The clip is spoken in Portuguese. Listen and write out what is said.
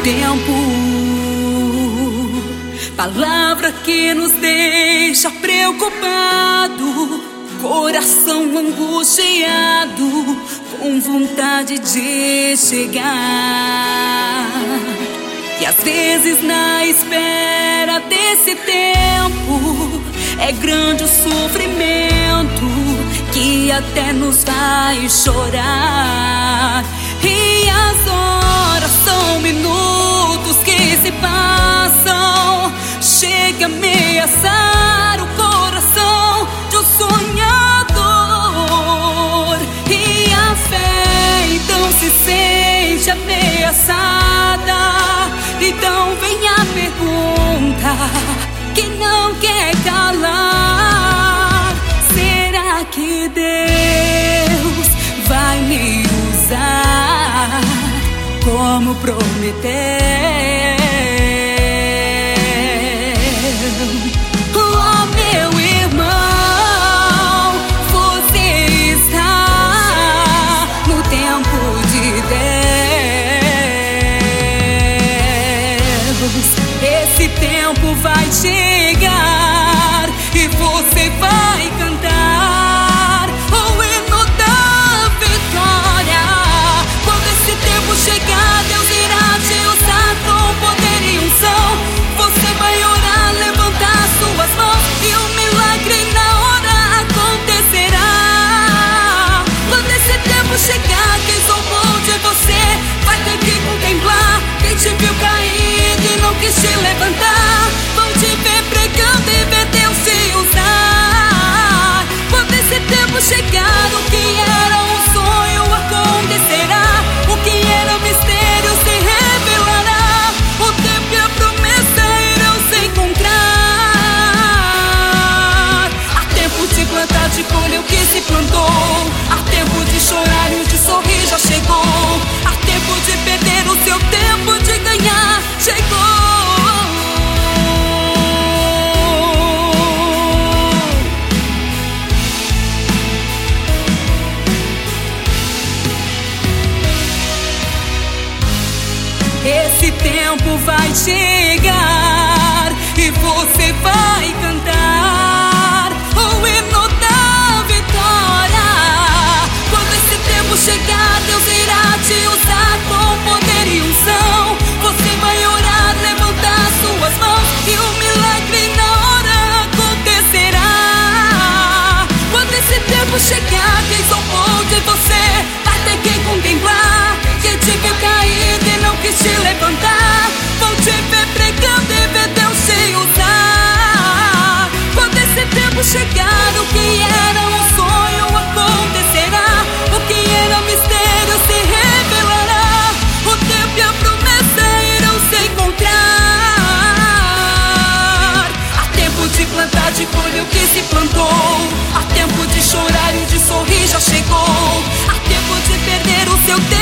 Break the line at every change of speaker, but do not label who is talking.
tempo, palavra que nos deixa preocupado, coração angustiado, com vontade de chegar. E às vezes na espera desse tempo é grande o sofrimento que até nos faz chorar. E as horas são minutos que se passam, chega a ameaçar o coração de um sonhador. E a fé então se sente ameaçada. Então vem a pergunta que não quer calar: será que Deus vai me usar como prometeu? Oh, meu irmão, você está no tempo de Deus. Esse tempo vai chegar e você vai cantar o hino da vitória. Quando esse tempo chegar, Deus irá te usar com poder e unção. Você vai orar, levantar suas mãos e um milagre na hora acontecerá. Quando esse tempo chegar, quem zombou de você vai ter que contemplar. Quem te viu caído e não quis te levantar, vão te ver pregando e ver Deus te usar. Quando esse tempo chegar, o que era um sonho acontecerá, o que era mistério se revelará. O tempo e a promessa irão se encontrar. Há tempo de plantar, de colher o que se plantou. Há tempo de chorar e de sorrir já chegou. Há tempo de perder o seu tempo de ganhar chegou. Esse tempo vai chegar e você vai cantar o hino da vitória. Quando esse tempo chegar, Deus irá te usar com poder e unção. Você vai orar, levantar suas mãos e um milagre na hora acontecerá. Quando esse tempo chegar, quem zombou de você vai ter que contemplar. Quem te viu caído e não quis te levantar, vão te ver pregando e ver Deus te usar. Quando esse tempo chegar, o que era um sonho acontecerá, o que era mistério se revelará. O tempo e a promessa irão se encontrar. Há tempo de plantar, de colher o que se plantou. Há tempo de chorar e de sorrir já chegou. Há tempo de perder o seu tempo